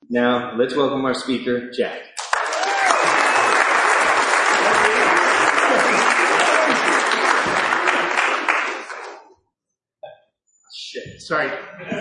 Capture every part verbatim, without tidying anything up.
Now, let's welcome our speaker, Jack. Shit, sorry.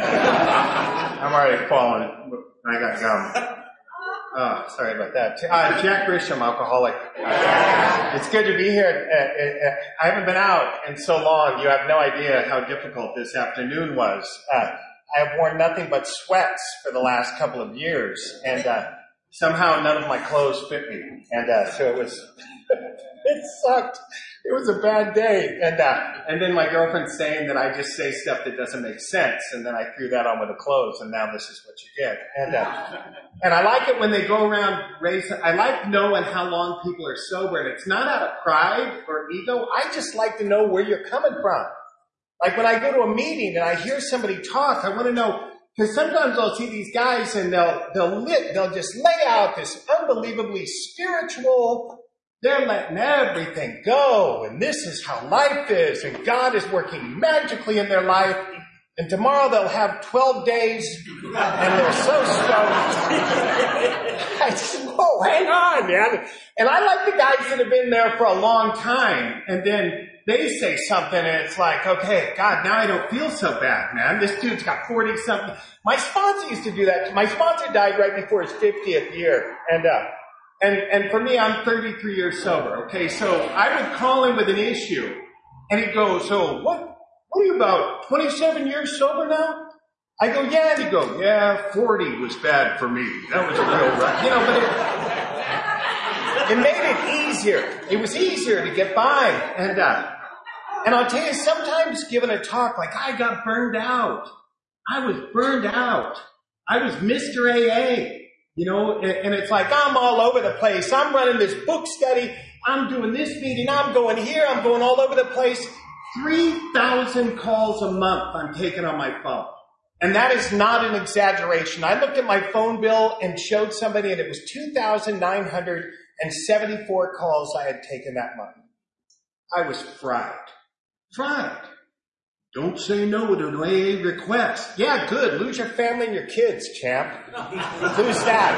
I'm already falling. I got gum. Oh, sorry about that. Uh, Jack Grisham, alcoholic. Uh, it's good to be here. Uh, uh, I haven't been out in so long. You have no idea how difficult this afternoon was. Uh, I have worn nothing but sweats for the last couple of years, and uh, somehow none of my clothes fit me. And uh, so it was, it sucked. It was a bad day. And uh, and then my girlfriend's saying that I just say stuff that doesn't make sense, and then I threw that on with the clothes, and now this is what you get. And uh, and I like it when they go around racing. I like knowing how long people are sober, and it's not out of pride or ego. I just like to know where you're coming from. Like when I go to a meeting and I hear somebody talk, I want to know, because sometimes I'll see these guys and they'll they'll lit, they'll just lay out this unbelievably spiritual. They're letting everything go, and this is how life is, and God is working magically in their life, and tomorrow they'll have twelve days, and they're so stoked. I just, whoa, hang on, man. And I like the guys that have been there for a long time, and then they say something, and it's like, okay, God, now I don't feel so bad, man. This dude's got forty-something. My sponsor used to do that. My sponsor died right before his fiftieth year, and uh, And, and for me, I'm thirty-three years sober, okay? So I would call him with an issue, and he'd go, so what, what are you about, twenty-seven years sober now? I go, yeah, and he'd go, yeah, forty was bad for me. That was a real rough, you know, but it, it made it easier. It was easier to get by. And, uh, and I'll tell you, sometimes giving a talk, like I got burned out. I was burned out. I was Mister A A. You know, and it's like, I'm all over the place. I'm running this book study. I'm doing this meeting. I'm going here. I'm going all over the place. three thousand calls a month I'm taking on my phone. And that is not an exaggeration. I looked at my phone bill and showed somebody, and it was two thousand nine hundred seventy-four calls I had taken that month. I was fried. Fried. Don't say no to an A A request. Yeah, good. Lose your family and your kids, champ. Lose that.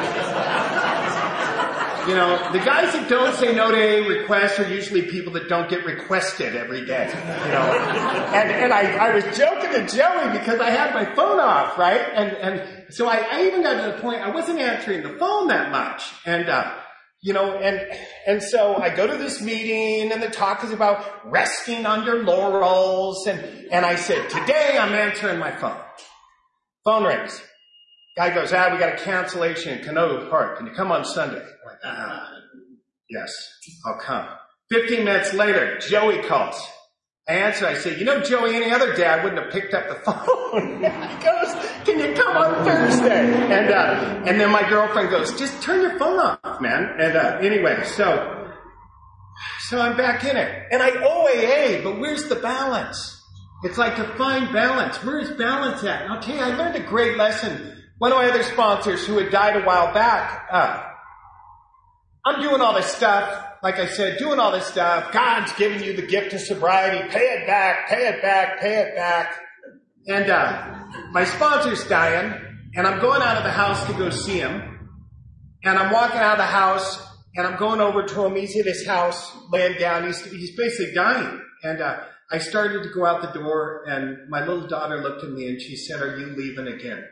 You know, the guys that don't say no to A A requests are usually people that don't get requested every day. You know, and and I, I was joking to Joey because I had my phone off, right? And and so I, I even got to the point I wasn't answering the phone that much, and. uh You know, and and so I go to this meeting, and the talk is about resting on your laurels, and, and I said, today I'm answering my phone. Phone rings. Guy goes, ah, we got a cancellation in Canoga Park. Can you come on Sunday? I'm like, ah, yes, I'll come. Fifteen minutes later, Joey calls. I answer, I say, you know, Joey, any other dad wouldn't have picked up the phone. He goes, can you come on Thursday? And uh, and then my girlfriend goes, just turn your phone off, man. And uh, anyway, so so I'm back in it. And I owe A A, but where's the balance? It's like to find balance. Where's balance at? And I'll tell you, I learned a great lesson. One of my other sponsors who had died a while back, uh, I'm doing all this stuff. Like I said, doing all this stuff. God's giving you the gift of sobriety. Pay it back, pay it back, pay it back. And uh, my sponsor's dying, and I'm going out of the house to go see him. And I'm walking out of the house, and I'm going over to him. He's at his house, laying down. He's, he's basically dying. And uh, I started to go out the door, and my little daughter looked at me, and she said, are you leaving again?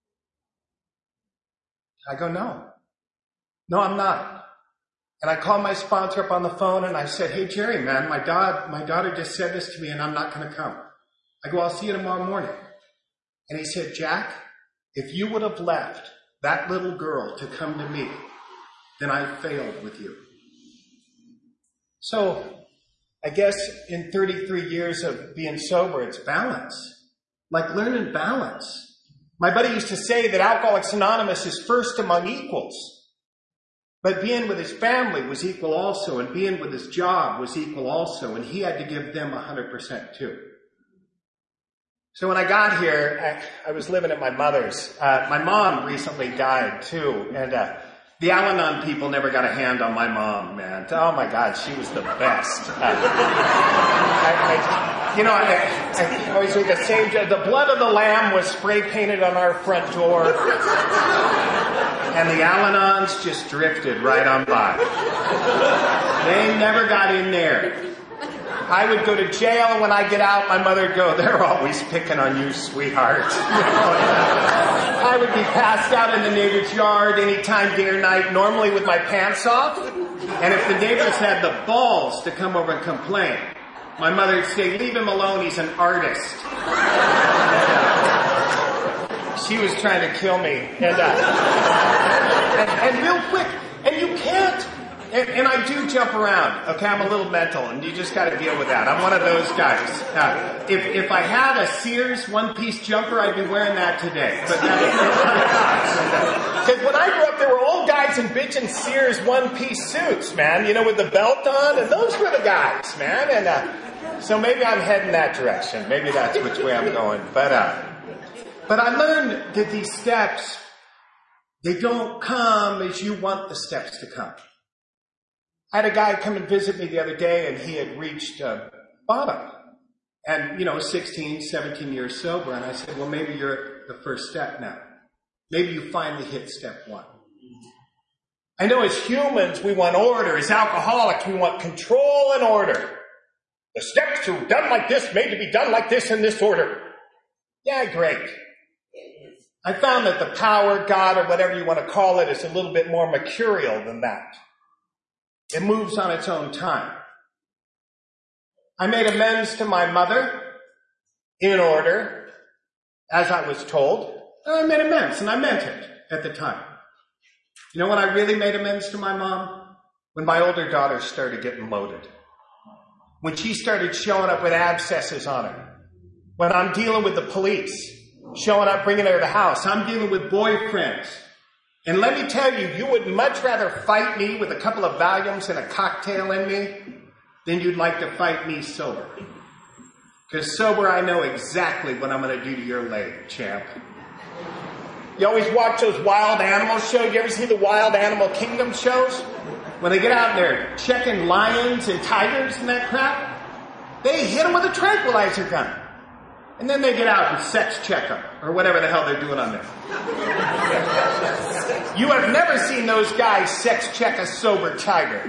I go, no. No, I'm not. And I called my sponsor up on the phone, and I said, hey, Jerry, man, my, da- my daughter just said this to me, and I'm not going to come. I go, I'll see you tomorrow morning. And he said, Jack, if you would have left that little girl to come to me, then I failed with you. So I guess in thirty-three years of being sober, it's balance. Like learning balance. My buddy used to say that Alcoholics Anonymous is first among equals. But being with his family was equal also, and being with his job was equal also, and he had to give them one hundred percent too. So when I got here, I, I was living at my mother's. Uh, my mom recently died too, and uh, the Al-Anon people never got a hand on my mom, man. Oh my God, she was the best. Uh, I, I, you know, I, I always read the same, the blood of the lamb was spray painted on our front door. and the Al-Anons just drifted right on by. They never got in there. I would go to jail, and when I get out, my mother would go, they're always picking on you, sweetheart. I would be passed out in the neighbor's yard anytime, day or night, normally with my pants off. And if the neighbors had the balls to come over and complain, my mother would say, leave him alone, he's an artist. She was trying to kill me. And, uh, and, and real quick, and you can't. And, and I do jump around, okay? I'm a little mental, and you just got to deal with that. I'm one of those guys. Uh, if if I had a Sears one-piece jumper, I'd be wearing that today. But because when I grew up, there were old guys in bitchin' Sears one-piece suits, man. You know, with the belt on, and those were the guys, man. And uh, so maybe I'm heading that direction. Maybe that's which way I'm going. But uh, but I learned that these steps, they don't come as you want the steps to come. I had a guy come and visit me the other day, and he had reached uh, bottom. And, you know, sixteen, seventeen years sober. And I said, well, maybe you're at the first step now. Maybe you finally hit step one. I know as humans, we want order. As alcoholics, we want control and order. The steps are done like this, made to be done like this in this order. Yeah, great. I found that the power, God, or whatever you want to call it, is a little bit more mercurial than that. It moves on its own time. I made amends to my mother in order, as I was told. And I made amends, and I meant it at the time. You know when I really made amends to my mom? When my older daughter started getting loaded. When she started showing up with abscesses on her. When I'm dealing with the police, showing up, bringing her to the house. I'm dealing with boyfriends. And let me tell you, you would much rather fight me with a couple of Valiums and a cocktail in me than you'd like to fight me sober. Because sober, I know exactly what I'm going to do to your leg, champ. You always watch those wild animal shows. You ever see the Wild Animal Kingdom shows? When they get out there checking lions and tigers and that crap, they hit them with a tranquilizer gun. And then they get out and sex check them, or whatever the hell they're doing on there. You have never seen those guys sex check a sober tiger.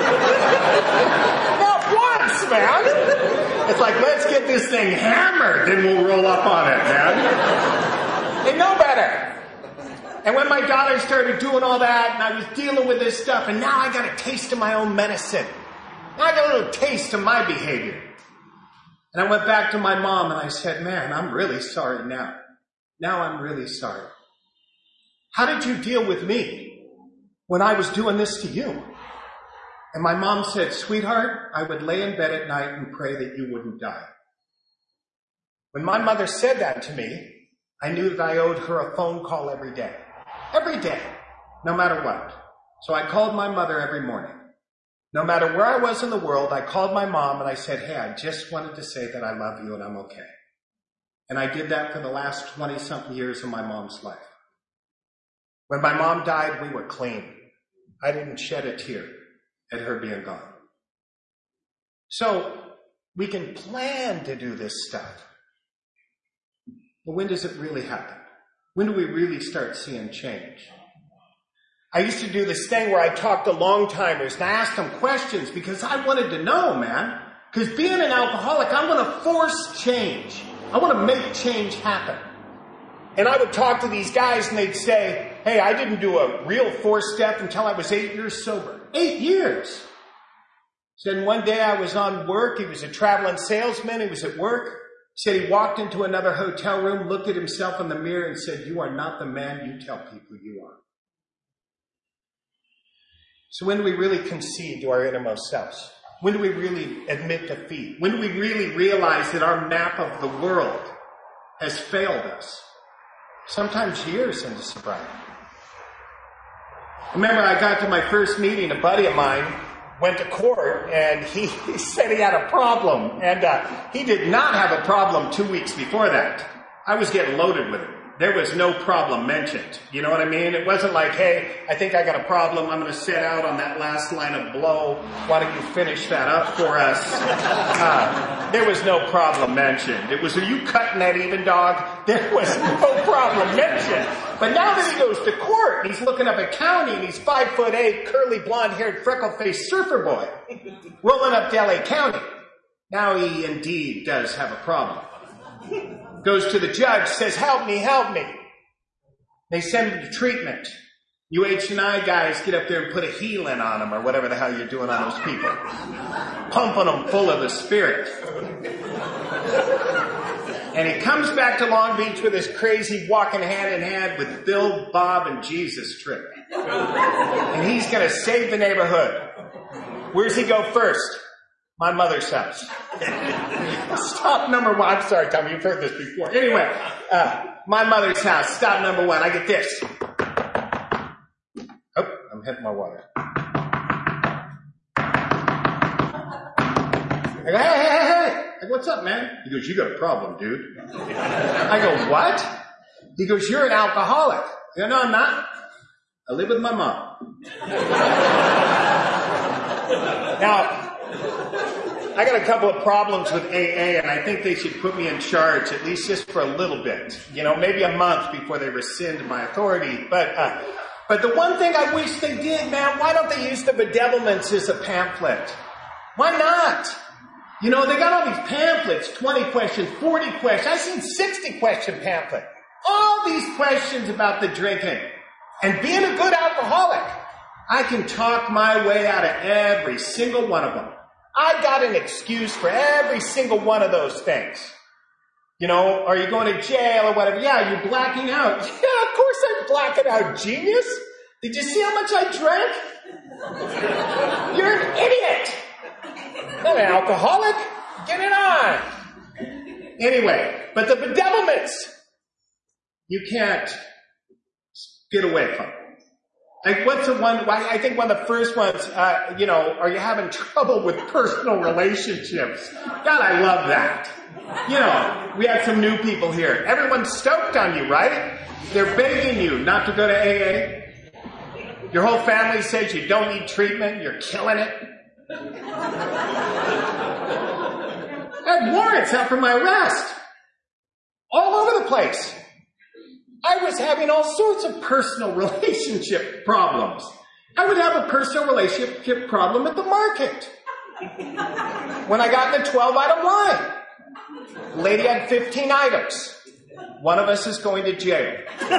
Not once, man. It's like, let's get this thing hammered, then we'll roll up on it, man. They know better. And when my daughter started doing all that, and I was dealing with this stuff, and now I got a taste of my own medicine. Now I got a little taste of my behavior. And I went back to my mom and I said, man, I'm really sorry now. Now I'm really sorry. How did you deal with me when I was doing this to you? And my mom said, sweetheart, I would lay in bed at night and pray that you wouldn't die. When my mother said that to me, I knew that I owed her a phone call every day. Every day, no matter what. So I called my mother every morning. No matter where I was in the world, I called my mom and I said, hey, I just wanted to say that I love you and I'm okay. And I did that for the last twenty-something years of my mom's life. When my mom died, we were clean. I didn't shed a tear at her being gone. So we can plan to do this stuff. But when does it really happen? When do we really start seeing change? I used to do this thing where I talked to long-timers and I asked them questions because I wanted to know, man. Because being an alcoholic, I want to force change. I want to make change happen. And I would talk to these guys and they'd say, hey, I didn't do a real four-step until I was eight years sober. Eight years! Then one day I was on work. He was a traveling salesman. He was at work. He said he walked into another hotel room, looked at himself in the mirror and said, you are not the man you tell people you are. So when do we really concede to our innermost selves? When do we really admit defeat? When do we really realize that our map of the world has failed us? Sometimes years into sobriety. Remember, I got to my first meeting, a buddy of mine went to court, and he, he said he had a problem. And uh, he did not have a problem two weeks before that. I was getting loaded with it. There was no problem mentioned. You know what I mean? It wasn't like, hey, I think I got a problem. I'm going to set out on that last line of blow. Why don't you finish that up for us? Uh, there was no problem mentioned. It was, are you cutting that even, dog? There was no problem mentioned. But now that he goes to court, he's looking up at county, and he's five foot eight, curly blonde-haired, freckle-faced surfer boy, rolling up to L A County. Now he indeed does have a problem. Goes to the judge, says, help me, help me. They send him to treatment. You H and I guys get up there and put a healing on them, or whatever the hell you're doing on those people. Pumping them full of the Spirit. And he comes back to Long Beach with his crazy walking hand in hand with Bill, Bob, and Jesus trip. And he's going to save the neighborhood. Where's he go first? My mother's house. Stop number one. I'm sorry, Tommy, you've heard this before. Anyway, uh, my mother's house. Stop number one. I get this. Oh, I'm hitting my water. I go, hey, hey, hey, hey. I go, what's up, man? He goes, you got a problem, dude. I go, what? He goes, you're an alcoholic. I go, no, I'm not. I live with my mom. Now, I got a couple of problems with A A, and I think they should put me in charge, at least just for a little bit. You know, maybe a month before they rescind my authority. But uh, but the one thing I wish they did, man, why don't they use the bedevilments as a pamphlet? Why not? You know, they got all these pamphlets, twenty questions, forty questions. I've seen sixty question pamphlet. All these questions about the drinking. And being a good alcoholic, I can talk my way out of every single one of them. I got an excuse for every single one of those things. You know, are you going to jail or whatever? Yeah, you're blacking out. Yeah, of course I'm blacking out, genius. Did you see how much I drank? You're an idiot. Not an alcoholic. Get it on. Anyway, but the bedevilments, you can't get away from. Like, what's the one, I think one of the first ones, uh, you know, are you having trouble with personal relationships? God, I love that. You know, we had some new people here. Everyone's stoked on you, right? They're begging you not to go to A A. Your whole family says you don't need treatment. You're killing it. I had warrants out for my arrest. All over the place. I was having all sorts of personal relationship problems. I would have a personal relationship problem at the market. When I got in the twelve item line, lady had fifteen items. One of us is going to jail. And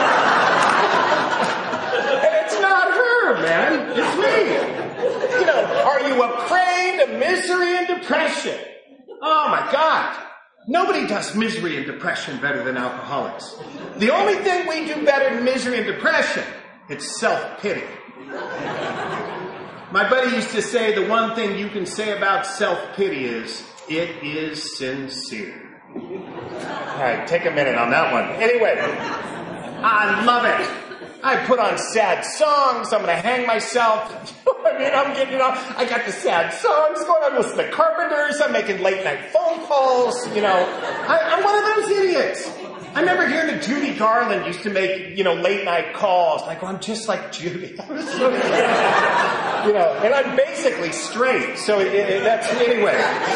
it's not her, man. It's me. You know, are you a prey to misery and depression? Oh my God. Nobody does misery and depression better than alcoholics. The only thing we do better than misery and depression, it's self-pity. My buddy used to say the one thing you can say about self-pity is, it is sincere. All right, take a minute on that one. Anyway, I love it. I put on sad songs. I'm going to hang myself. I mean, I'm getting, you know, I got the sad songs going. I'm listening to Carpenters. I'm making late night phone calls. You know, I, I'm one of those idiots. I remember hearing that Judy Garland used to make, you know, late night calls. And I go, I'm just like Judy. I was so, you know, and I'm basically straight. So it, it, that's, anyway.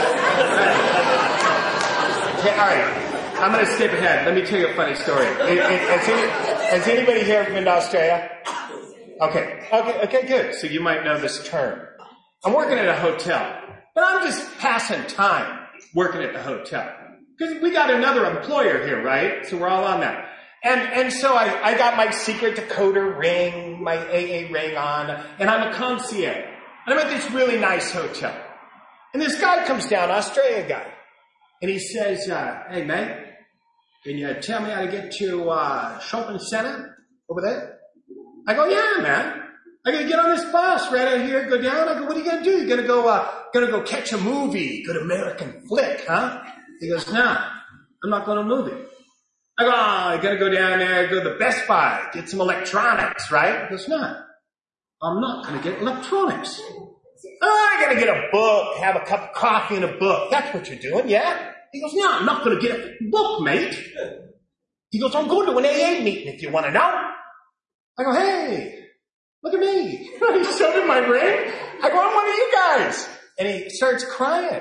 Okay, all right. I'm going to skip ahead. Let me tell you a funny story. It, it, has, any, has anybody here been to Australia? Okay. Okay, okay, good. So you might know this term. I'm working at a hotel, but I'm just passing time working at the hotel. Because we got another employer here, right? So we're all on that. And and so I, I got my secret decoder ring, my A A ring on, and I'm a concierge. And I'm at this really nice hotel. And this guy comes down, Australian guy, and he says, uh, hey, mate, can you tell me how to get to uh, shopping center over there? I go, yeah, man. I gotta get on this bus right out here, go down. I go, what are you gonna do? You gonna go, uh, gonna go catch a movie, good American flick, huh? He goes, no, I'm not going to a movie. I go, oh, you gotta go down there, go to the Best Buy, get some electronics, right? He goes, no, I'm not gonna get electronics. Oh, I gotta get a book, have a cup of coffee and a book. That's what you're doing, yeah? He goes, no, I'm not gonna get a book, mate. He goes, I'm going to an A A meeting if you want to know. I go, hey, look at me. He showed him my ring. I go, I'm one of you guys. And he starts crying.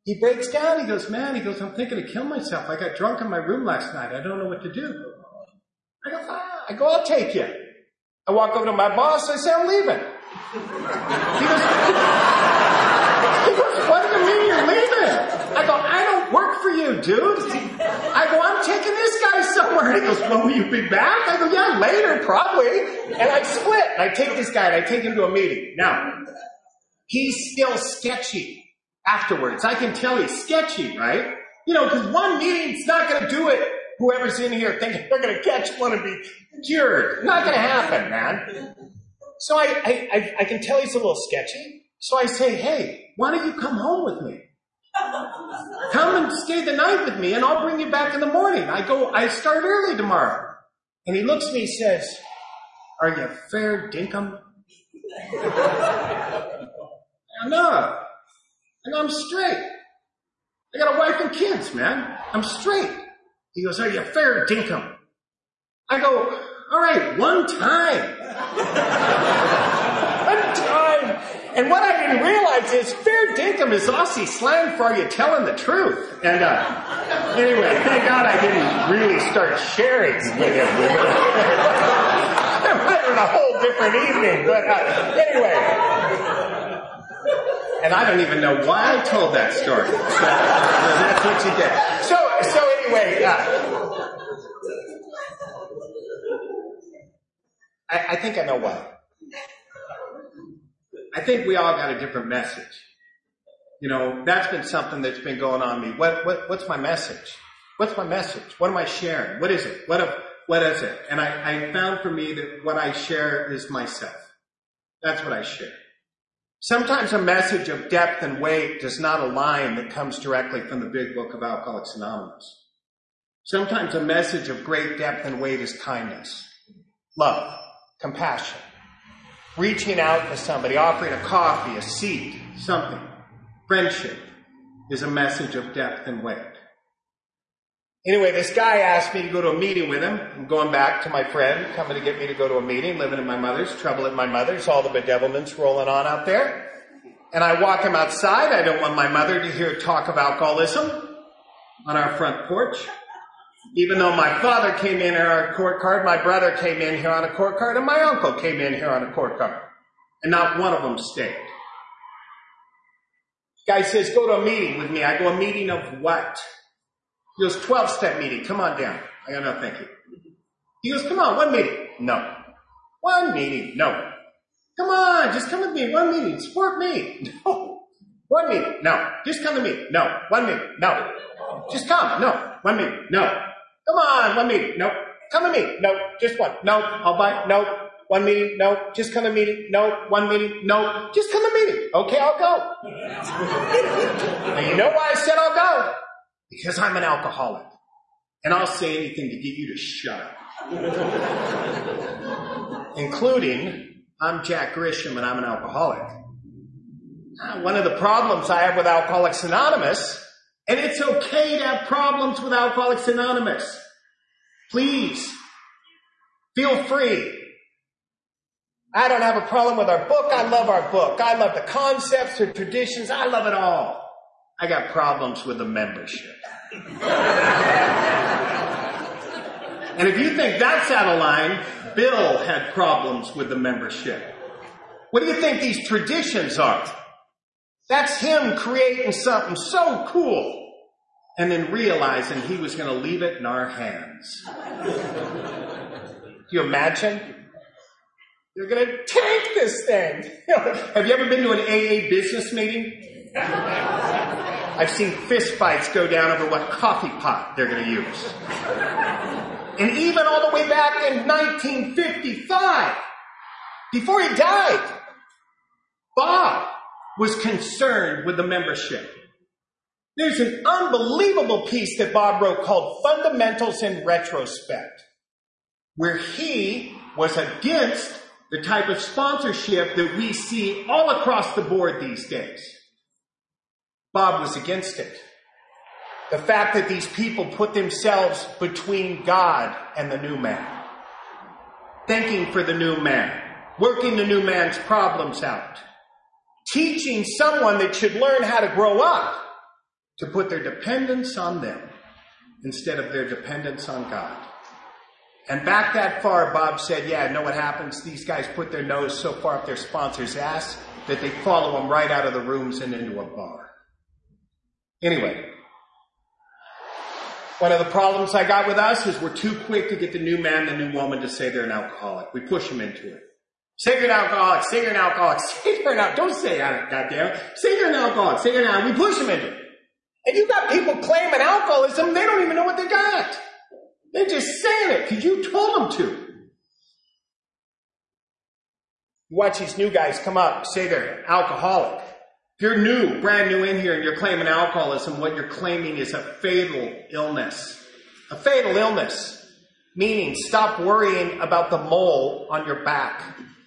he breaks down. He goes, man, he goes, I'm thinking of killing myself. I got drunk in my room last night. I don't know what to do. I go, ah. I go, I'll take you. I walk over to my boss. I say, I'm leaving. He goes, he goes, what do you mean you're leaving? I go, I don't work for you, dude. I go, I'm taking this guy somewhere. And he goes, well, will you be back? I go, yeah, later, probably. And I split. And I take this guy and I take him to a meeting. Now, he's still sketchy afterwards. I can tell he's sketchy, right? You know, because one meeting's not going to do it. Whoever's in here thinking they're going to catch one and be cured. Not going to happen, man. So I, I, I, I can tell he's a little sketchy. So I say, hey, why don't you come home with me? Come and stay the night with me and I'll bring you back in the morning. I go, I start early tomorrow. And he looks at me and says, are you fair dinkum? No. And I'm straight. I got a wife and kids, man. I'm straight. He goes, are you fair dinkum? I go, all right, one time. One time. And what I didn't realize is fair dinkum is Aussie slang for are you telling the truth? And uh, anyway, thank God I didn't really start sharing with him. It might have been a whole different evening, but uh, anyway. And I don't even know why I told that story. So, so that's what you get. So, so anyway, uh, I, I think I know why. I think we all got a different message. You know, that's been something that's been going on me. What, what, what's my message? What's my message? What am I sharing? What is it? What, a, what is it? And I, I found for me that what I share is myself. That's what I share. Sometimes a message of depth and weight does not align that comes directly from the big book of Alcoholics Anonymous. Sometimes a message of great depth and weight is kindness, love, compassion, reaching out to somebody, offering a coffee, a seat, something. Friendship is a message of depth and weight. Anyway, this guy asked me to go to a meeting with him. I'm going back to my friend, coming to get me to go to a meeting, living in my mother's, trouble at my mother's, all the bedevilments rolling on out there. And I walk him outside. I don't want my mother to hear talk of alcoholism on our front porch. Even though my father came in here on a court card, my brother came in here on a court card, and my uncle came in here on a court card. And not one of them stayed. Guy says, go to a meeting with me. I go, a meeting of what? He goes, twelve-step meeting. Come on down. I go, no, thank you. He goes, come on, one meeting. No. One meeting. No. Come on, just come with me. One meeting. Support me. No. One meeting. No. Just come to me. No. One meeting. No. Just come. No. One meeting. No. Come on, one meeting. No. Come to me. No. Just one. No. I'll buy. No. One meeting. No. Just come to meeting. No. One meeting. No. Just come to meeting. Okay, I'll go. And you know why I said I'll go? Because I'm an alcoholic. And I'll say anything to get you to shut up. Including, I'm Jack Grisham and I'm an alcoholic. One of the problems I have with Alcoholics Anonymous, and it's okay to have problems with Alcoholics Anonymous. Please, feel free. I don't have a problem with our book. I love our book. I love the concepts, the traditions. I love it all. I got problems with the membership. And if you think that's out of line, Bill had problems with the membership. What do you think these traditions are? That's him creating something so cool and then realizing he was going to leave it in our hands. Do you imagine? You're going to tank this thing. Have you ever been to an A A business meeting? I've seen fist fights go down over what coffee pot they're going to use. And even all the way back in nineteen fifty-five, before he died, Bob was concerned with the membership. There's an unbelievable piece that Bob wrote called Fundamentals in Retrospect, where he was against the type of sponsorship that we see all across the board these days. Bob was against it. The fact that these people put themselves between God and the new man. Thinking for the new man. Working the new man's problems out. Teaching someone that should learn how to grow up to put their dependence on them instead of their dependence on God. And back that far, Bob said, yeah, know what happens? These guys put their nose so far up their sponsor's ass that they follow them right out of the rooms and into a bar. Anyway, one of the problems I got with us is we're too quick to get the new man, the new woman to say they're an alcoholic. We push them into it. Say you're an alcoholic, say you're an alcoholic, say you're an alcoholic. Don't say that, goddamn. Say you're an alcoholic, say you're an alcoholic. We push them into it. And you got people claiming alcoholism, they don't even know what they got. They're just saying it because you told them to. You watch these new guys come up, say they're alcoholic. If you're new, brand new in here, and you're claiming alcoholism, what you're claiming is a fatal illness. A fatal illness. Meaning, stop worrying about the mole on your back.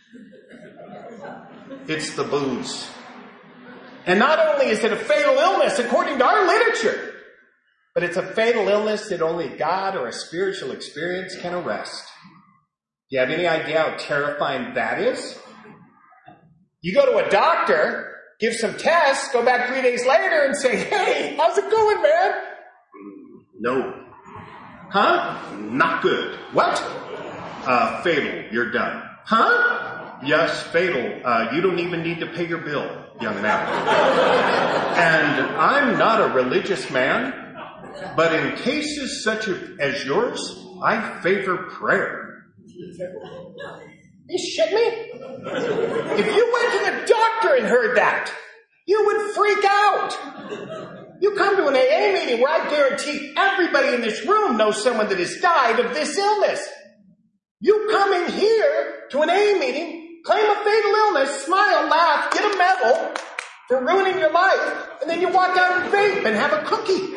It's the booze. And not only is it a fatal illness, according to our literature, but it's a fatal illness that only God or a spiritual experience can arrest. Do you have any idea how terrifying that is? You go to a doctor, give some tests, go back three days later and say, hey, how's it going, man? No. Huh? Not good. What? Uh, fatal. You're done. Huh? Yes, fatal. Uh, you don't even need to pay your bill, young man. And I'm not a religious man, but in cases such as yours, I favor prayer. You shit me? If you went to the doctor and heard that, you would freak out. You come to an A A meeting where I guarantee everybody in this room knows someone that has died of this illness. You come in here to an A A meeting, claim a fatal illness, smile, laugh, get a medal for ruining your life, and then you walk out and vape and have a cookie.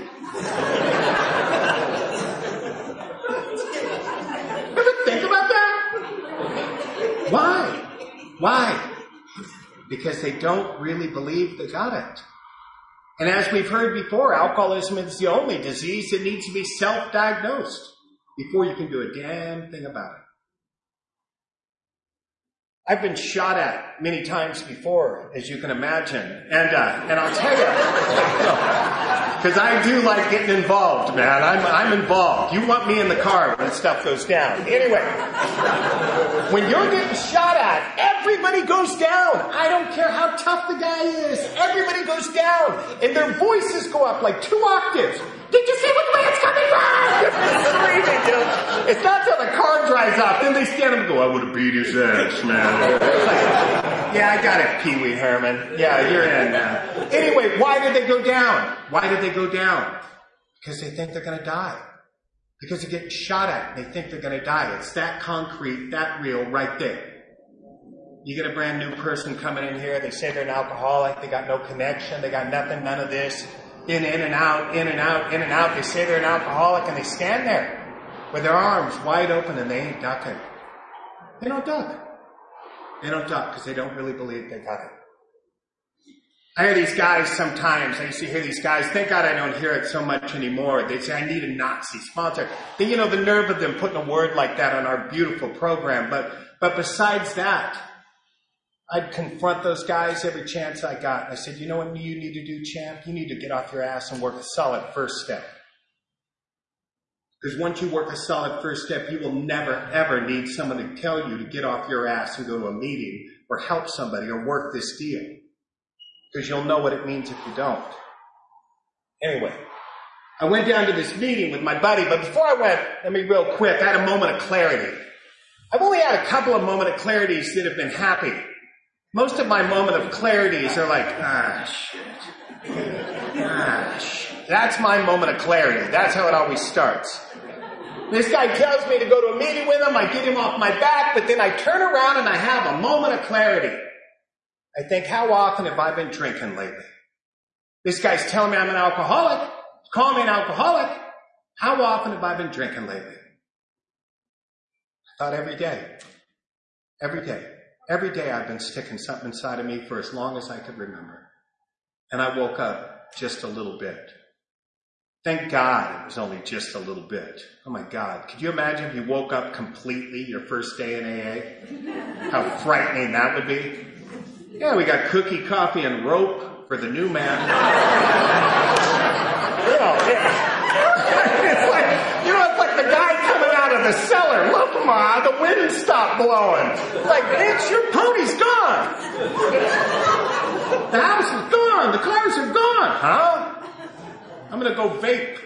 Ever think about that? Why? Why? Because they don't really believe they got it. And as we've heard before, alcoholism is the only disease that needs to be self-diagnosed before you can do a damn thing about it. I've been shot at many times before, as you can imagine. And uh, and I'll tell you, because I do like getting involved, man. I'm I'm involved. You want me in the car when stuff goes down. Anyway, when you're getting shot at, everybody goes down. I don't care how tough the guy is. Everybody goes down. And their voices go up like two octaves. Did you see which way it's coming from? Screaming, you know. It's not till the car drives off. Then they stand up and go, I would have beat his ass, man. Like, yeah, I got it, Pee Wee Herman. Yeah, you're in now. Anyway, why did they go down? Why did they go down? Because they think they're going to die. Because they're getting shot at. They think they're going to die. It's that concrete, that real right there. You get a brand new person coming in here. They say they're an alcoholic. They got no connection. They got nothing, none of this. In, in and out, in and out, in and out. They say they're an alcoholic and they stand there with their arms wide open and they ain't ducking. They don't duck. They don't duck because they don't really believe they got it. I hear these guys sometimes, I used to hear these guys, thank God I don't hear it so much anymore. They say, I need a Nazi sponsor. Then, you know, the nerve of them putting a word like that on our beautiful program. But, but besides that, I'd confront those guys every chance I got. I said, you know what you need to do, champ? You need to get off your ass and work a solid first step. Because once you work a solid first step, you will never, ever need someone to tell you to get off your ass and go to a meeting or help somebody or work this deal. Because you'll know what it means if you don't. Anyway, I went down to this meeting with my buddy, but before I went, let me real quick, I had a moment of clarity. I've only had a couple of moment of clarities that have been happy. Most of my moment of clarities are like, ah, shit. Ah, shit. That's my moment of clarity. That's how it always starts. This guy tells me to go to a meeting with him. I get him off my back, but then I turn around and I have a moment of clarity. I think, how often have I been drinking lately? This guy's telling me I'm an alcoholic. Calling me an alcoholic. How often have I been drinking lately? I thought every day. Every day. Every day I've been sticking something inside of me for as long as I could remember. And I woke up just a little bit. Thank God it was only just a little bit. Oh my God. Could you imagine if you woke up completely your first day in A A? How frightening that would be. Yeah, we got cookie, coffee, and rope. for the new man. You know, it, it's like, you know, it's like the guy coming out of the cellar. Look, Ma, the wind stopped blowing. It's like, bitch, your pony's gone. The house is gone. The cars are gone. Huh? I'm going to go vape.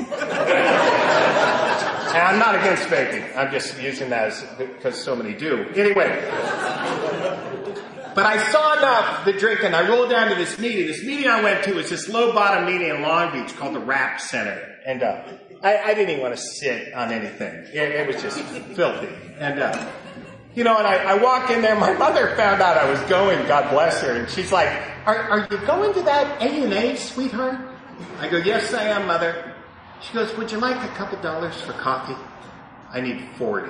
And I'm not against vaping. I'm just using that as, because so many do. Anyway. But I saw enough the drinking. I rolled down to this meeting. This meeting I went to was this low-bottom meeting in Long Beach called the Rap Center. And uh, I, I didn't even want to sit on anything. It, it was just filthy. And, uh, you know, and I, I walked in there. My mother found out I was going, God bless her. And she's like, are, are you going to that A and A, sweetheart? I go, yes, I am, Mother. She goes, would you like a couple dollars for coffee? I need forty.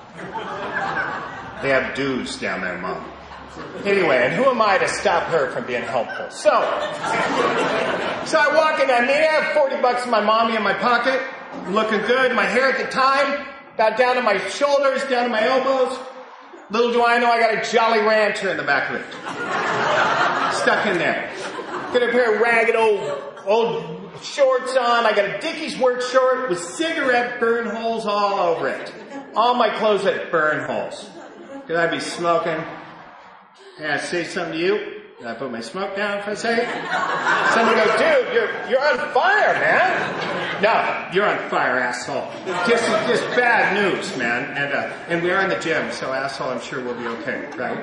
They have dues down there, Mom. Anyway, and who am I to stop her from being helpful? So, so I walk in that meeting. I have forty bucks in my mommy in my pocket. I'm looking good. My hair at the time, about down to my shoulders, down to my elbows. Little do I know I got a Jolly Rancher in the back of it. Stuck in there. Got a pair of ragged old, old shorts on. I got a Dickies work short with cigarette burn holes all over it. All my clothes had burn holes. Could I be smoking? Can I say something to you? Can I put my smoke down for a second? Somebody goes, dude, you're, you're on fire, man. No, you're on fire, asshole. Just, just bad news, man. And, uh, and we are in the gym, so asshole, I'm sure we'll be okay, right?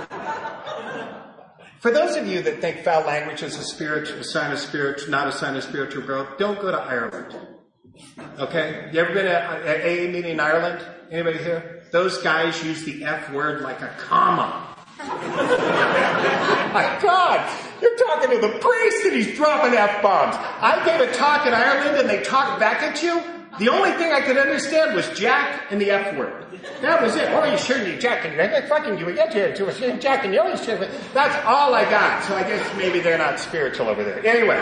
For those of you that think foul language is a spirit, a sign of spirit, not a sign of spiritual growth, don't go to Ireland. Okay? You ever been to an A A meeting in Ireland? Anybody here? Those guys use the F word like a comma. My God, you're talking to the priest and he's dropping F-bombs. I gave a talk in Ireland and they talked back at you. The only thing I could understand was Jack and the F word. That was it. Oh, you shouldn't be Jack and you're fucking you get here to a Jack and you always should. That's all I got. So I guess maybe they're not spiritual over there. Anyway.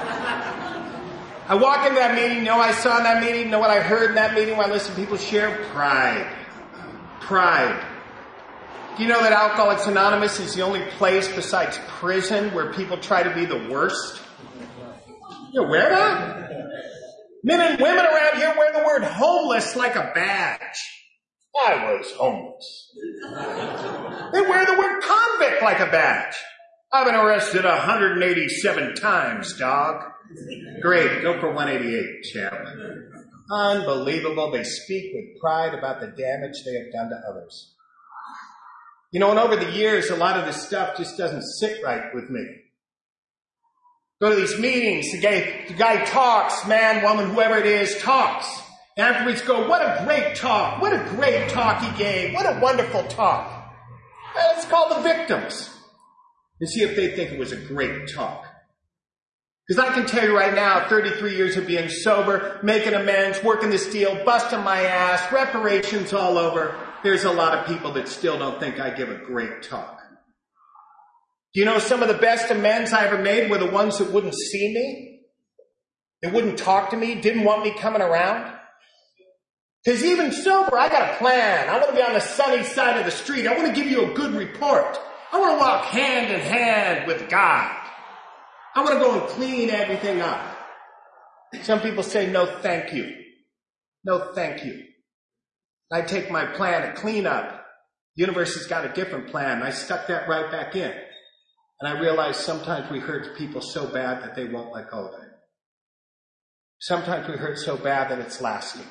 I walk into that meeting, know what I saw in that meeting, know what I heard in that meeting when I listened to people share? Pride. Pride. Do you know that Alcoholics Anonymous is the only place besides prison where people try to be the worst? You're aware of that? Men and women around here wear the word homeless like a badge. I was homeless. They wear the word convict like a badge. I've been arrested one hundred eighty-seven times, dog. Great, go for one eighty-eight, champ. Unbelievable. They speak with pride about the damage they have done to others. You know, and over the years, a lot of this stuff just doesn't sit right with me. Go to these meetings, the guy, the guy talks, man, woman, whoever it is, talks. And afterwards go, what a great talk. What a great talk he gave. What a wonderful talk. And let's call the victims and see if they think it was a great talk. Because I can tell you right now, thirty-three years of being sober, making amends, working this deal, busting my ass, reparations all over, there's a lot of people that still don't think I give a great talk. Do you know some of the best amends I ever made were the ones that wouldn't see me? They wouldn't talk to me, didn't want me coming around? Because even sober, I got a plan. I want to be on the sunny side of the street. I want to give you a good report. I want to walk hand in hand with God. I want to go and clean everything up. Some people say, no, thank you. No, thank you. I take my plan to clean up. The universe has got a different plan. I stuck that right back in. And I realize sometimes we hurt people so bad that they won't let go of it. Sometimes we hurt so bad that it's lasting.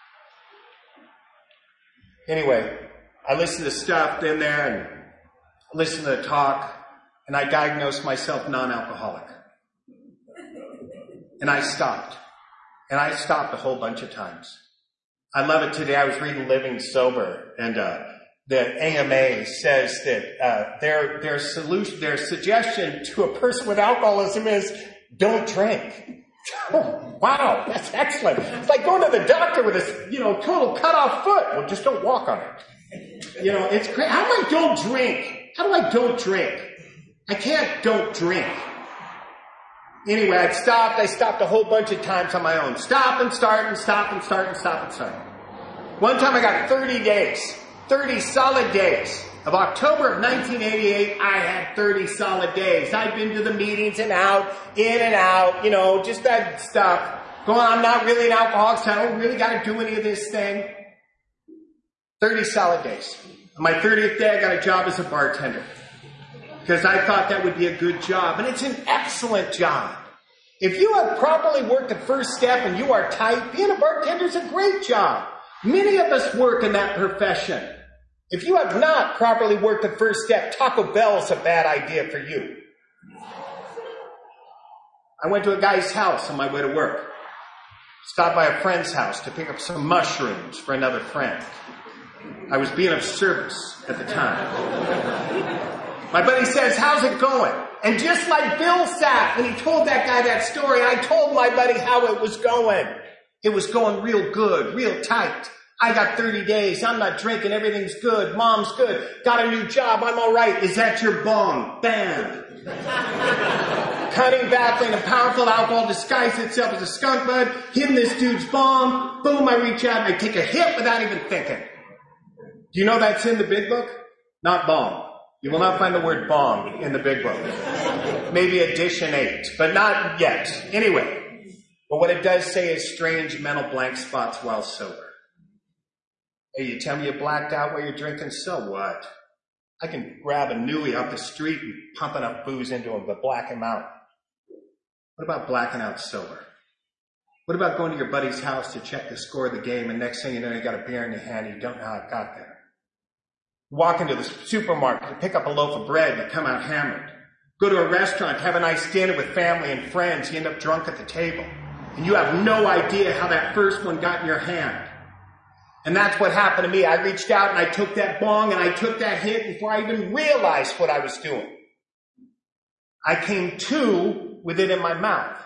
Anyway, I listened to stuff in there and listened to the talk, and I diagnosed myself non-alcoholic. And I stopped. And I stopped a whole bunch of times. I love it today. I was reading Living Sober, and uh, the A M A says that uh, their their solution, their suggestion to a person with alcoholism is don't drink. Oh, wow, that's excellent. It's like going to the doctor with a you know total cut off foot. Well, just don't walk on it. You know, it's crazy. How do I don't drink? How do I don't drink? I can't don't drink. Anyway, I stopped. I stopped a whole bunch of times on my own. Stop and start and stop and start and stop and start. One time I got thirty days, thirty solid days of October of nineteen eighty-eight, I had thirty solid days. I'd been to the meetings and out, in and out, you know, just that stuff. Going on, I'm not really an alcoholic, so I don't really got to do any of this thing. thirty solid days. On my thirtieth day, I got a job as a bartender. Because I thought that would be a good job. And it's an excellent job. If you have properly worked the first step and you are tight, being a bartender is a great job. Many of us work in that profession. If you have not properly worked the first step, Taco Bell is a bad idea for you. I went to a guy's house on my way to work. Stopped by a friend's house to pick up some mushrooms for another friend. I was being of service at the time. My buddy says, how's it going? And just like Bill Sapp, when he told that guy that story, I told my buddy how it was going. It was going real good, real tight. I got thirty days. I'm not drinking. Everything's good. Mom's good. Got a new job. I'm all right. Is that your bong? Bam. Cunning, baffling, and powerful alcohol disguised itself as a skunk bud. Hitting this dude's bong. Boom, I reach out and I take a hit without even thinking. Do you know that's in the big book? Not bong. You will not find the word bong in the big book. Maybe edition eight, but not yet. Anyway, but what it does say is strange mental blank spots while sober. Hey, you tell me you blacked out while you're drinking, so what? I can grab a newie off the street and pump enough booze into him, but black him out. What about blacking out sober? What about going to your buddy's house to check the score of the game, and next thing you know, you got a beer in your hand and you don't know how it got there? Walk into the supermarket to pick up a loaf of bread and you come out hammered. Go to a restaurant, have a nice dinner with family and friends, you end up drunk at the table. And you have no idea how that first one got in your hand. And that's what happened to me. I reached out and I took that bong and I took that hit before I even realized what I was doing. I came to with it in my mouth.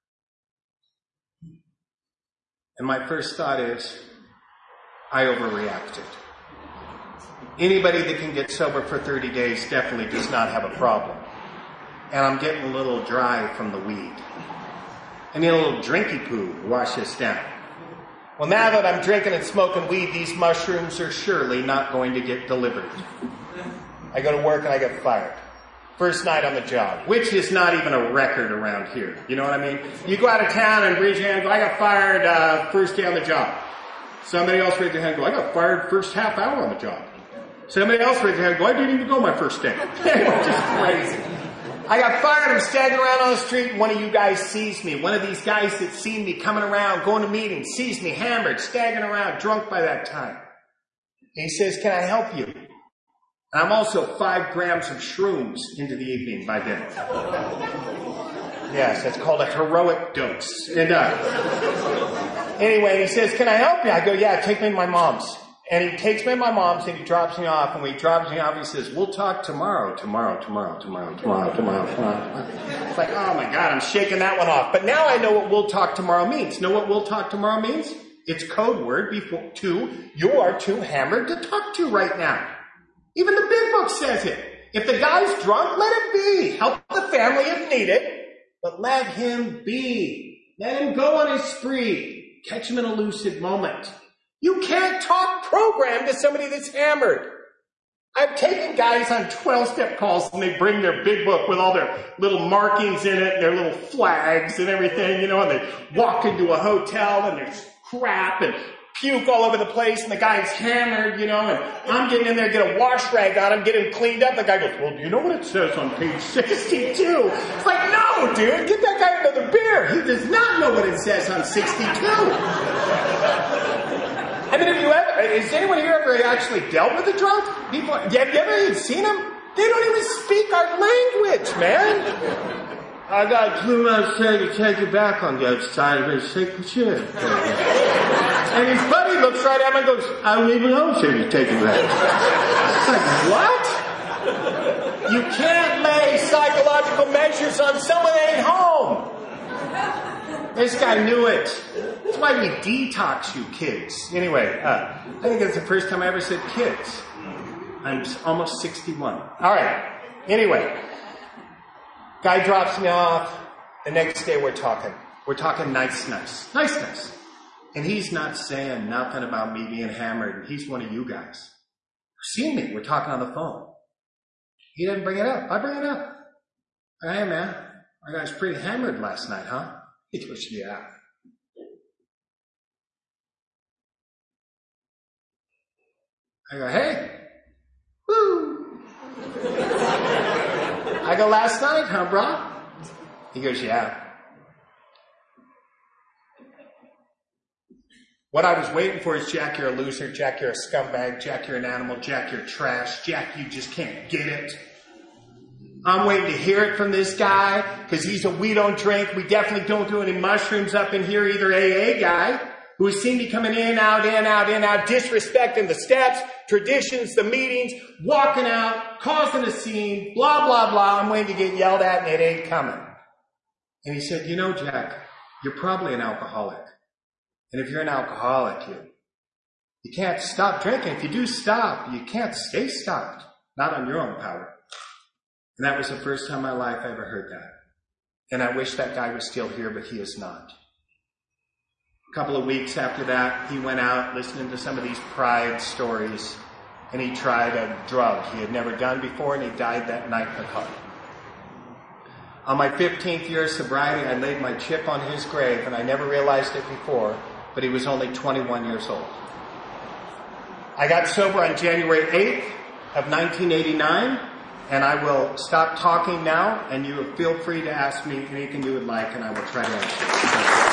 And my first thought is, I overreacted. Anybody that can get sober for thirty days definitely does not have a problem. And I'm getting a little dry from the weed. I need a little drinky poo to wash this down. Well, now that I'm drinking and smoking weed, these mushrooms are surely not going to get delivered. I go to work and I get fired. First night on the job, which is not even a record around here. You know what I mean? You go out of town and raise your hand and go, I got fired uh, first day on the job. Somebody else raise their hand and go, I got fired first half hour on the job. Somebody else raised their hand and go, I didn't even go my first day. It's just crazy. I got fired. I'm standing around on the street and one of you guys sees me. One of these guys that seen me coming around, going to meetings, sees me hammered, staggering around, drunk by that time. And he says, can I help you? And I'm also five grams of shrooms into the evening by then. Yes, that's called a heroic dose. And uh, anyway, he says, can I help you? I go, yeah, take me to my mom's. And he takes me to my mom's and he drops me off. And when he drops me off, he says, we'll talk tomorrow, tomorrow, tomorrow, tomorrow, tomorrow, tomorrow, tomorrow. It's like, oh my God, I'm shaking that one off. But now I know what we'll talk tomorrow means. Know what we'll talk tomorrow means? It's code word before to, you are too hammered to talk to right now. Even the big book says it. If the guy's drunk, let it be. Help the family if needed, but let him be. Let him go on his spree. Catch him in a lucid moment. You can't talk program to somebody that's hammered. I've taken guys on twelve-step calls and they bring their big book with all their little markings in it and their little flags and everything, you know, and they walk into a hotel and there's crap and puke all over the place and the guy's hammered, you know, and I'm getting in there, get a wash rag on him, get him cleaned up. The guy goes, well, do you know what it says on page sixty-two? It's like, no, dude, get that guy another beer. He does not know what it says on sixty-two. I mean, have you ever, has anyone here ever actually dealt with a drunk? People, have you ever even seen them? They don't even speak our language, man. I got two months to take you back on the other side of his sacred shit. And his buddy looks right at him and goes, I don't even know if you take it back. It's like, what? You can't lay psychological measures on someone that ain't home. This guy knew it. That's why we detox you kids. Anyway, uh, I think that's the first time I ever said kids. I'm almost sixty-one. All right. Anyway, guy drops me off. The next day we're talking. We're talking nice, nice. Nice, nice. And he's not saying nothing about me being hammered. He's one of you guys. seen me. We're talking on the phone. He didn't bring it up. I bring it up. Hey, man, I was pretty hammered last night, huh? He goes, yeah. I go, hey. Woo. I go, last night, huh, bro? He goes, yeah. What I was waiting for is, Jack, you're a loser. Jack, you're a scumbag. Jack, you're an animal. Jack, you're trash. Jack, you just can't get it. I'm waiting to hear it from this guy because he's a we don't drink. We definitely don't do any mushrooms up in here either. A A guy who has seen me coming in, out, in, out, in, out, disrespecting the steps, traditions, the meetings, walking out, causing a scene, blah, blah, blah. I'm waiting to get yelled at and it ain't coming. And he said, you know, Jack, you're probably an alcoholic. And if you're an alcoholic, you, you can't stop drinking. If you do stop, you can't stay stopped. Not on your own power. And that was the first time in my life I ever heard that. And I wish that guy was still here, but he is not. A couple of weeks after that, he went out listening to some of these pride stories, and he tried a drug he had never done before, and he died that night in the car. On my fifteenth year of sobriety, I laid my chip on his grave, and I never realized it before, but he was only twenty-one years old. I got sober on January eighth of nineteen eighty-nine, and I will stop talking now, and you feel free to ask me anything you would like, and I will try to answer.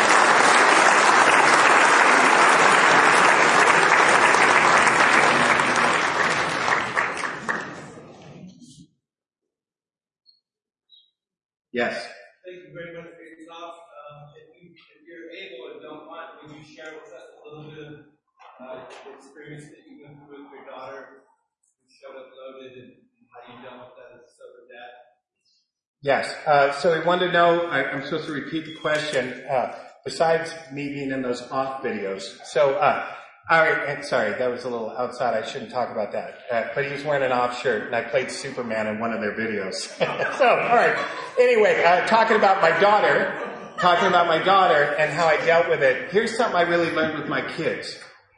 Yes. Thank you very much for your talk. Um, if, you, if you're able and don't mind, would you share with us a little bit of uh, the experience that you went through with your daughter who showed up loaded and, and how you dealt with that as a sober dad? Yes. Uh, so we wanted to know, I, I'm supposed to repeat the question, uh, besides me being in those off videos. So, uh, all right, and sorry, that was a little outside. I shouldn't talk about that. Uh, but he was wearing an off shirt, and I played Superman in one of their videos. So, all right. Anyway, uh, talking about my daughter, talking about my daughter and how I dealt with it. Here's something I really learned with my kids.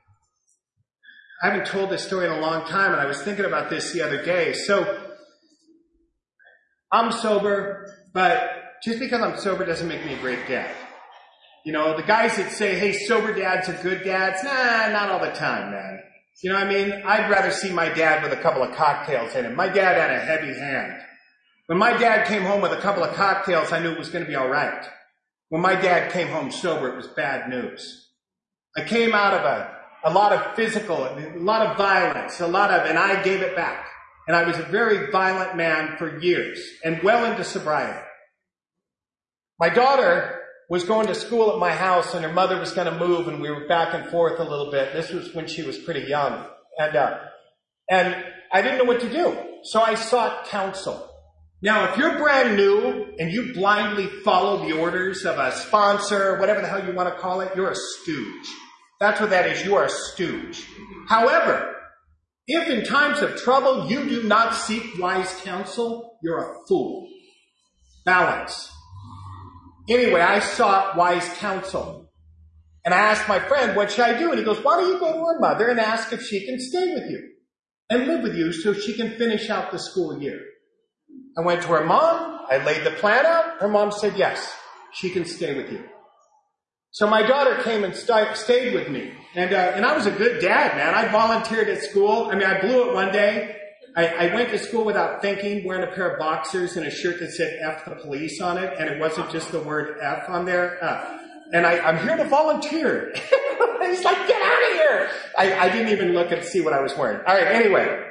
I haven't told this story in a long time, and I was thinking about this the other day. So, I'm sober, but just because I'm sober doesn't make me a great dad. You know, the guys that say, hey, sober dads are good dads, nah, not all the time, man. You know what I mean? I'd rather see my dad with a couple of cocktails in him. My dad had a heavy hand. When my dad came home with a couple of cocktails, I knew it was going to be all right. When my dad came home sober, it was bad news. I came out of a, a lot of physical, a lot of violence, a lot of, and I gave it back. And I was a very violent man for years and well into sobriety. My daughter was going to school at my house, and her mother was going to move, and we were back and forth a little bit. This was when she was pretty young. And, uh, and I didn't know what to do. So I sought counsel. Now, if you're brand new and you blindly follow the orders of a sponsor, whatever the hell you want to call it, you're a stooge. That's what that is. You are a stooge. However, if in times of trouble you do not seek wise counsel, you're a fool. Balance. Anyway, I sought wise counsel. And I asked my friend, what should I do? And he goes, why don't you go to her mother and ask if she can stay with you and live with you so she can finish out the school year. I went to her mom. I laid the plan out. Her mom said, yes, she can stay with you. So my daughter came and st- stayed with me. And, uh, and I was a good dad, man. I volunteered at school. I mean, I blew it one day. I, I went to school without thinking, wearing a pair of boxers and a shirt that said F the police on it, and it wasn't just the word F on there. Uh, and I, I'm here to volunteer. He's like, get out of here! I, I didn't even look and see what I was wearing. All right, anyway.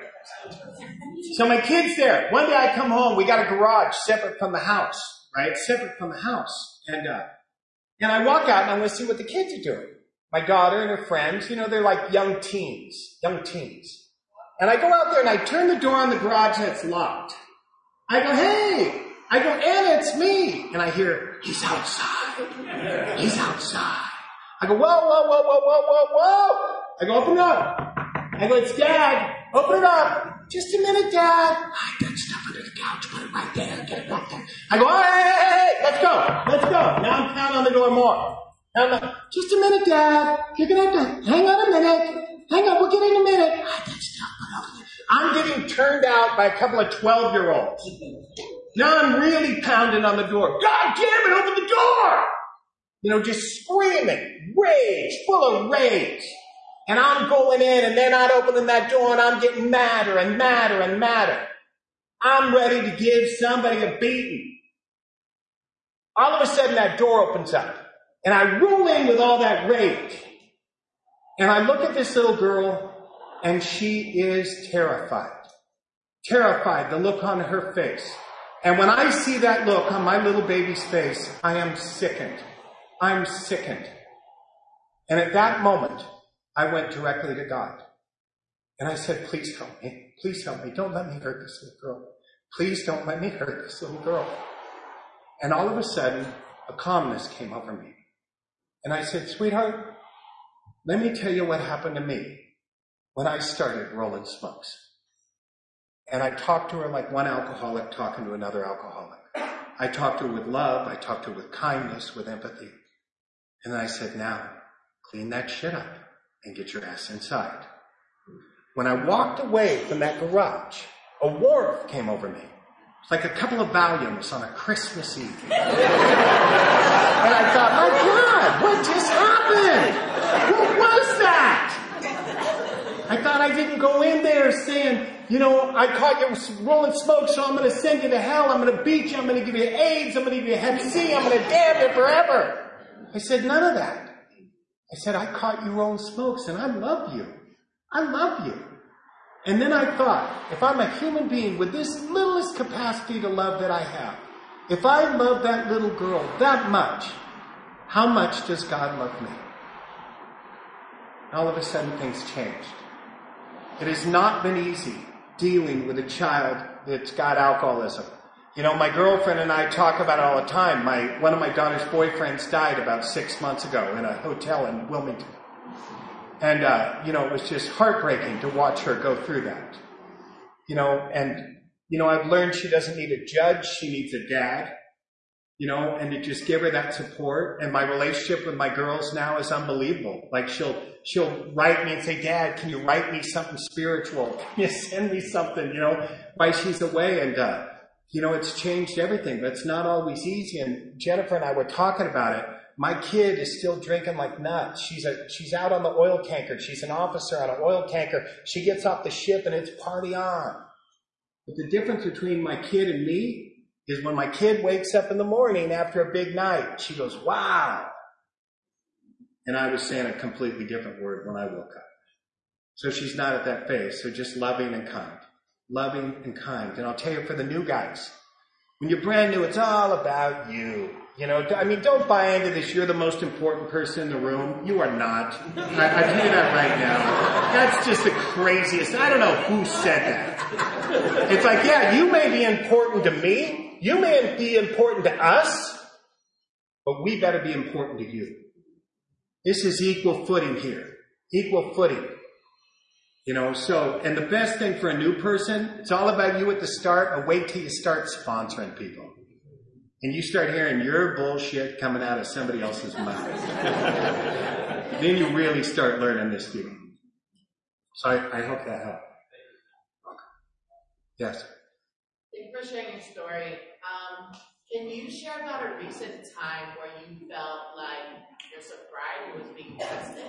So my kid's there. One day I come home, we got a garage separate from the house, right? Separate from the house. And, uh, and I walk out and I want to see what the kids are doing. My daughter and her friends, you know, they're like young teens, young teens. And I go out there and I turn the door on the garage and it's locked. I go, hey! I go, Anna, it's me! And I hear, he's outside. He's outside. I go, whoa, whoa, whoa, whoa, whoa, whoa, whoa! I go, open it up. I go, it's Dad. Open it up. Just a minute, Dad. I got stuff under the couch. Put it right there. Get it right there. I go, hey, hey, hey, hey, let's go. Let's go. Now I'm pounding on the door more. Now I'm like, just a minute, Dad. You're going to have to hang on a minute. hang on, we'll get in a minute. I'm getting turned out by a couple of twelve-year-olds. Now I'm really pounding on the door. God damn it, open the door! You know, just screaming, rage, full of rage. And I'm going in and they're not opening that door and I'm getting madder and madder and madder. I'm ready to give somebody a beating. All of a sudden that door opens up and I roll in with all that rage. And I look at this little girl and she is terrified. Terrified, the look on her face. And when I see that look on my little baby's face, I am sickened. I'm sickened. And at that moment, I went directly to God. And I said, please help me. Please help me. Don't let me hurt this little girl. Please don't let me hurt this little girl. And all of a sudden, a calmness came over me. And I said, sweetheart, let me tell you what happened to me when I started rolling smokes. And I talked to her like one alcoholic talking to another alcoholic. I talked to her with love. I talked to her with kindness, with empathy. And then I said, now, clean that shit up and get your ass inside. When I walked away from that garage, a warmth came over me. It's like a couple of volumes on a Christmas Eve. And I thought, my God, what just happened? What was that? I thought I didn't go in there saying, you know, I caught you rolling smoke, so I'm going to send you to hell. I'm going to beat you. I'm going to give you AIDS. I'm going to give you hep C. I'm going to damn you forever. I said, none of that. I said, I caught you rolling smokes and I love you. I love you. And then I thought, if I'm a human being with this littlest capacity to love that I have, if I love that little girl that much, how much does God love me? All of a sudden things changed. It has not been easy dealing with a child that's got alcoholism. You know, my girlfriend and I talk about it all the time. My one of my daughter's boyfriends died about six months ago in a hotel in Wilmington. And, uh, you know, it was just heartbreaking to watch her go through that. You know, and, you know, I've learned she doesn't need a judge. She needs a dad, you know, and to just give her that support. And my relationship with my girls now is unbelievable. Like she'll, she'll write me and say, Dad, can you write me something spiritual? Can you send me something, you know, while she's away? And, uh, you know, it's changed everything, but it's not always easy. And Jennifer and I were talking about it. My kid is still drinking like nuts. She's a, she's out on the oil tanker. She's an officer on an oil tanker. She gets off the ship and it's party on. But the difference between my kid and me is when my kid wakes up in the morning after a big night, she goes, wow. And I was saying a completely different word when I woke up. So she's not at that phase. So just loving and kind. Loving and kind. And I'll tell you, for the new guys, when you're brand new, it's all about you. You know, I mean, don't buy into this, you're the most important person in the room. You are not. I, I tell you that right now. That's just the craziest. I don't know who said that. It's like, yeah, you may be important to me. You may be important to us. But we better be important to you. This is equal footing here. Equal footing. You know, so, and the best thing for a new person, it's all about you at the start, or wait till you start sponsoring people. And you start hearing your bullshit coming out of somebody else's mouth. Then you really start learning this deal. So I, I hope that helped. Okay. Yes? Thank you for sharing your story. Um, can you share about a recent time where you felt like your sobriety was being tested?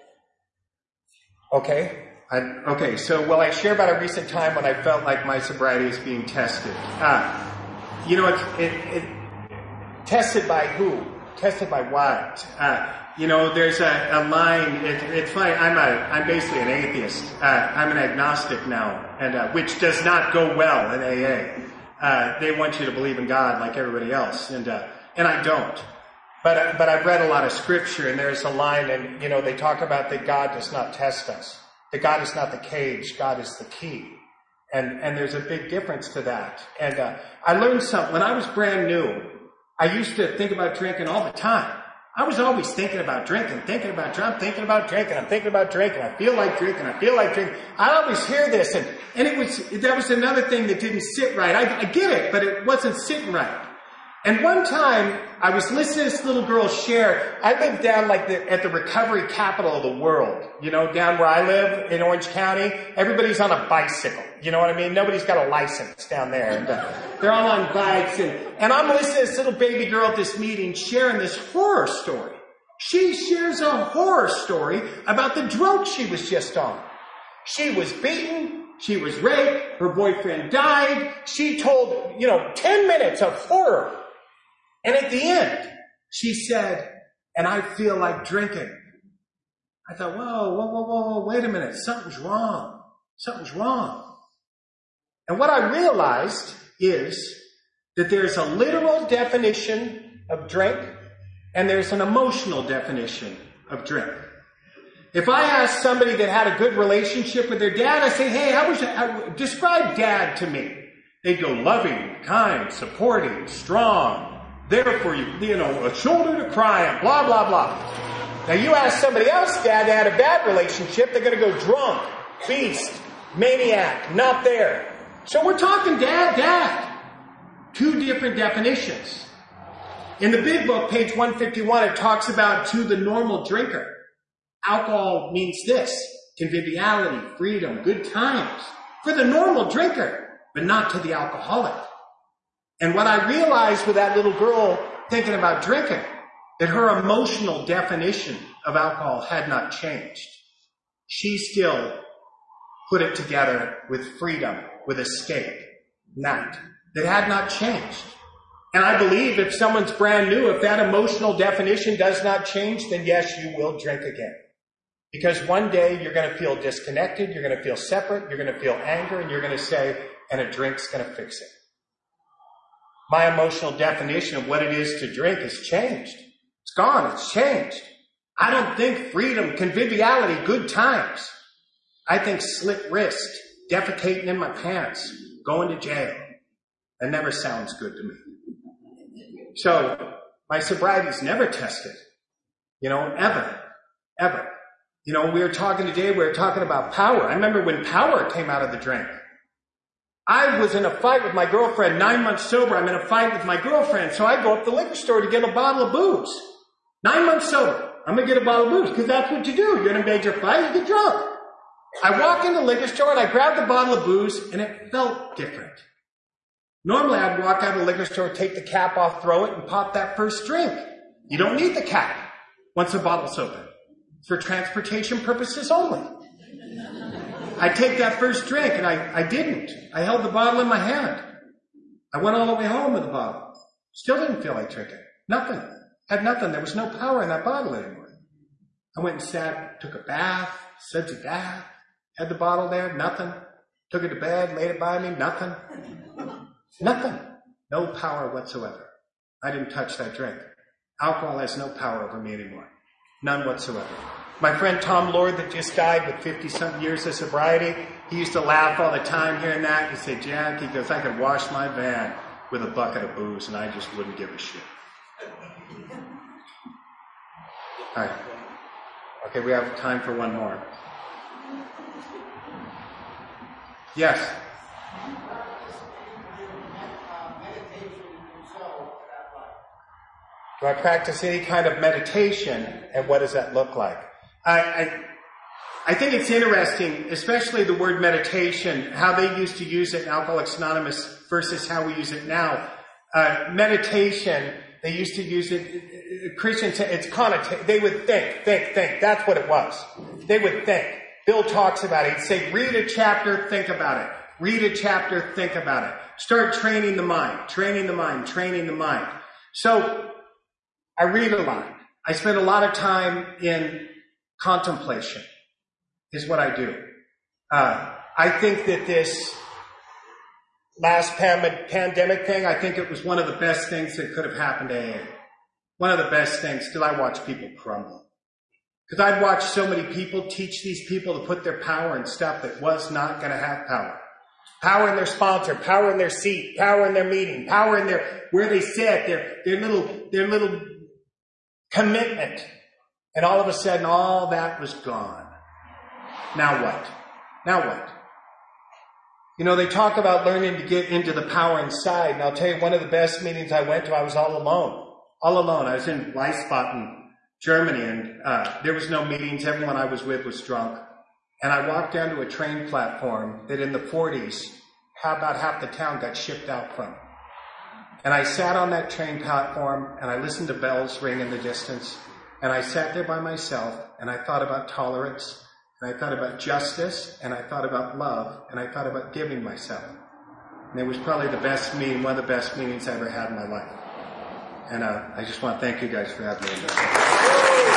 Okay. I, okay, so will I share about a recent time when I felt like my sobriety is being tested? Uh, you know, it, it, it tested by who? Tested by what? Uh, you know, there's a, a line. It, it's funny. I'm a. I'm basically an atheist. Uh, I'm an agnostic now, and uh, which does not go well in A A. Uh, they want you to believe in God like everybody else, and uh, and I don't. But uh, but I've read a lot of scripture, and there's a line, and you know, they talk about that God does not test us. That God is not the cage. God is the key. And and there's a big difference to that. And uh, I learned something when I was brand new. I used to think about drinking all the time. I was always thinking about drinking, thinking about drinking, I'm thinking about drinking, I'm thinking about drinking, I feel like drinking, I feel like drinking. I always hear this, and, and it was, that was another thing that didn't sit right. I, I get it, but it wasn't sitting right. And one time, I was listening to this little girl share. I live down like the, at the recovery capital of the world. You know, down where I live in Orange County, everybody's on a bicycle. You know what I mean? Nobody's got a license down there. And, uh, they're all on bikes. And, and I'm listening to this little baby girl at this meeting sharing this horror story. She shares a horror story about the drunk she was just on. She was beaten. She was raped. Her boyfriend died. She told, you know, ten minutes of horror. And at the end, she said, and I feel like drinking. I thought, whoa, whoa, whoa, whoa, whoa, wait a minute. Something's wrong. Something's wrong. And what I realized is that there's a literal definition of drink and there's an emotional definition of drink. If I ask somebody that had a good relationship with their dad, I say, hey, how was it? Describe dad to me. They'd go loving, kind, supporting, strong, there for you, you know, a shoulder to cry on, blah, blah, blah. Now you ask somebody else, dad, that had a bad relationship, they're going to go drunk, beast, maniac, not there. So we're talking dad, dad. Two different definitions. In the big book, page one fifty-one, it talks about to the normal drinker. Alcohol means this, conviviality, freedom, good times. For the normal drinker, but not to the alcoholic. And what I realized with that little girl thinking about drinking, that her emotional definition of alcohol had not changed. She still put it together with freedom, with escape, not. That had not changed. And I believe if someone's brand new, if that emotional definition does not change, then yes, you will drink again. Because one day you're going to feel disconnected, you're going to feel separate, you're going to feel anger, and you're going to say, and a drink's going to fix it. My emotional definition of what it is to drink has changed. It's gone. It's changed. I don't think freedom, conviviality, good times. I think slit wrist, defecating in my pants, going to jail. That never sounds good to me. So my sobriety's never tested. You know, ever. Ever. You know, we were talking today, we were talking about power. I remember when power came out of the drink. I was in a fight with my girlfriend, nine months sober. I'm in a fight with my girlfriend. So I go up to the liquor store to get a bottle of booze. Nine months sober. I'm going to get a bottle of booze because that's what you do. You're in a major fight, you get drunk. I walk in the liquor store and I grab the bottle of booze and it felt different. Normally I'd walk out of the liquor store, take the cap off, throw it, and pop that first drink. You don't need the cap once the bottle's open. It's for transportation purposes only. I take that first drink, and I, I didn't. I held the bottle in my hand. I went all the way home with the bottle. Still didn't feel like drinking. Nothing. Had nothing. There was no power in that bottle anymore. I went and sat, took a bath, sudsy bath, had the bottle there, nothing. Took it to bed, laid it by me, nothing. Nothing. No power whatsoever. I didn't touch that drink. Alcohol has no power over me anymore. None whatsoever. My friend Tom Lord that just died with fifty-something years of sobriety, he used to laugh all the time hearing that. He'd say, Jack, he goes, I could wash my van with a bucket of booze and I just wouldn't give a shit. All right. Okay, we have time for one more. Yes? Do I practice any kind of meditation, and what does that look like? I, I, I think it's interesting, especially the word meditation, how they used to use it in Alcoholics Anonymous versus how we use it now. Uh, meditation, they used to use it, Christians, it's connotated, they would think, think, think. That's what it was. They would think. Bill talks about it. He'd say, read a chapter, think about it. Read a chapter, think about it. Start training the mind, training the mind, training the mind. So, I read a lot. I spend a lot of time in contemplation, is what I do. Uh, I think that this last pan- pandemic thing, I think it was one of the best things that could have happened to A A. One of the best things, till I watch people crumble. Because I've watched so many people teach these people to put their power in stuff that was not going to have power. Power in their sponsor, power in their seat, power in their meeting, power in their, where they sit, their, their little, their little commitment. And all of a sudden, all that was gone. Now what? Now what? You know, they talk about learning to get into the power inside. And I'll tell you, one of the best meetings I went to, I was all alone. All alone. I was in Weisbaden, Germany, and uh, there was no meetings. Everyone I was with was drunk. And I walked down to a train platform that in the forties, about half the town got shipped out from. And I sat on that train platform, and I listened to bells ring in the distance. And I sat there by myself, and I thought about tolerance, and I thought about justice, and I thought about love, and I thought about giving myself. And it was probably the best meeting, one of the best meetings I ever had in my life. And uh, I just want to thank you guys for having me.